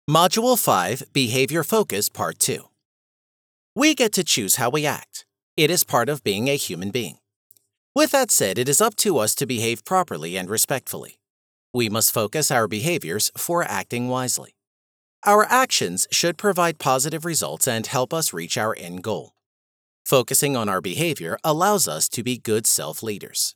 Module 5, Behavior Focus, Part 2. We get to choose how we act. It is part of being a human being. With that said, it is up to us to behave properly and respectfully. We must focus our behaviors for acting wisely. Our actions should provide positive results and help us reach our end goal. Focusing on our behavior allows us to be good self-leaders.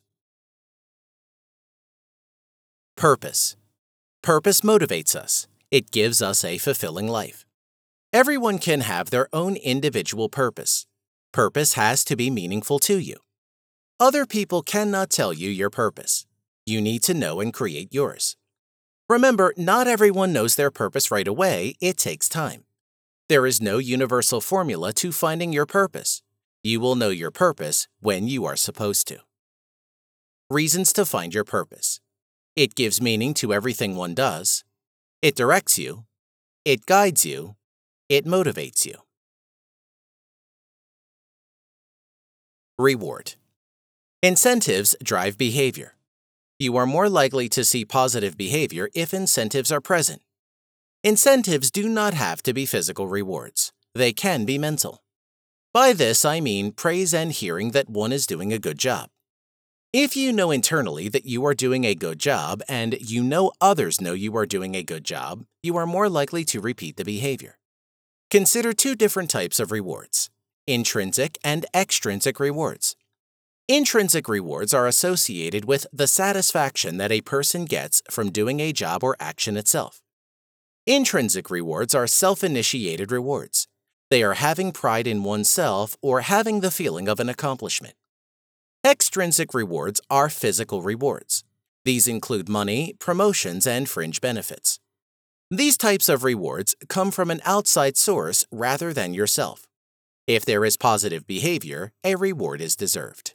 Purpose. Purpose motivates us. It gives us a fulfilling life. Everyone can have their own individual purpose. Purpose has to be meaningful to you. Other people cannot tell you your purpose. You need to know and create yours. Remember, not everyone knows their purpose right away. It takes time. There is no universal formula to finding your purpose. You will know your purpose when you are supposed to. Reasons to find your purpose. It gives meaning to everything one does. It directs you. It guides you. It motivates you. Reward. Incentives drive behavior. You are more likely to see positive behavior if incentives are present. Incentives do not have to be physical rewards. They can be mental. By this, I mean praise and hearing that one is doing a good job. If you know internally that you are doing a good job and you know others know you are doing a good job, you are more likely to repeat the behavior. Consider two different types of rewards: intrinsic and extrinsic rewards. Intrinsic rewards are associated with the satisfaction that a person gets from doing a job or action itself. Intrinsic rewards are self-initiated rewards. They are having pride in oneself or having the feeling of an accomplishment. Extrinsic rewards are physical rewards. These include money, promotions, and fringe benefits. These types of rewards come from an outside source rather than yourself. If there is positive behavior, a reward is deserved.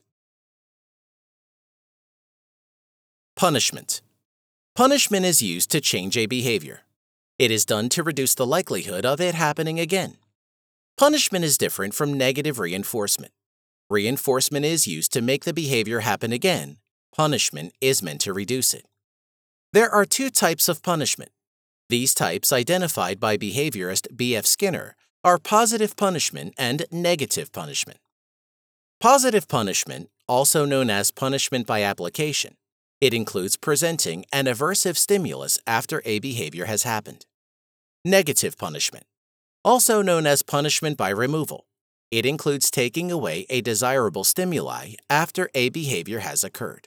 Punishment. Punishment is used to change a behavior. It is done to reduce the likelihood of it happening again. Punishment is different from negative reinforcement. Reinforcement is used to make the behavior happen again. Punishment is meant to reduce it. There are two types of punishment. These types, identified by behaviorist B.F. Skinner, are positive punishment and negative punishment. Positive punishment, also known as punishment by application, it includes presenting an aversive stimulus after a behavior has happened. Negative punishment, also known as punishment by removal, it includes taking away a desirable stimuli after a behavior has occurred.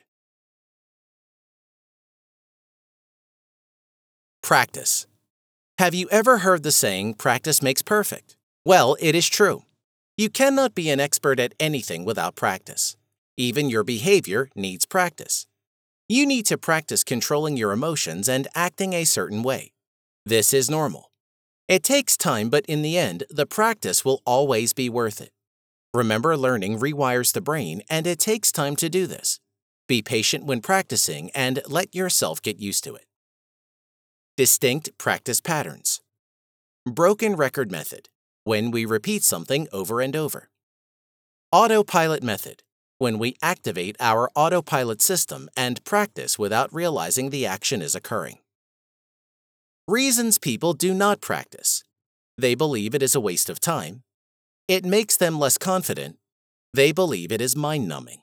Practice. Have you ever heard the saying, "Practice makes perfect"? Well, it is true. You cannot be an expert at anything without practice. Even your behavior needs practice. You need to practice controlling your emotions and acting a certain way. This is normal. It takes time, but in the end, the practice will always be worth it. Remember, learning rewires the brain, and it takes time to do this. Be patient when practicing and let yourself get used to it. Distinct practice patterns. Broken record method, when we repeat something over and over. Autopilot method, when we activate our autopilot system and practice without realizing the action is occurring. Reasons people do not practice. They believe it is a waste of time. It makes them less confident. They believe it is mind-numbing.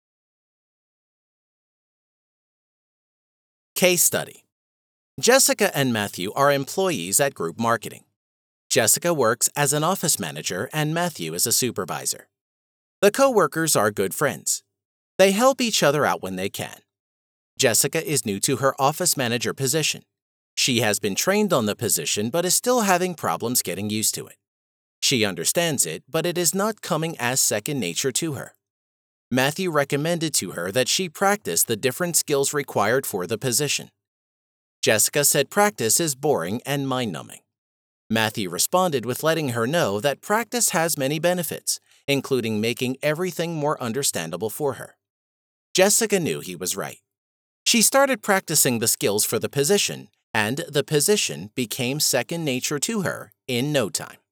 Case study. Jessica and Matthew are employees at Group Marketing. Jessica works as an office manager and Matthew is a supervisor. The co-workers are good friends. They help each other out when they can. Jessica is new to her office manager position. She has been trained on the position but is still having problems getting used to it. She understands it, but it is not coming as second nature to her. Matthew recommended to her that she practice the different skills required for the position. Jessica said practice is boring and mind-numbing. Matthew responded with letting her know that practice has many benefits, including making everything more understandable for her. Jessica knew he was right. She started practicing the skills for the position, and the position became second nature to her in no time.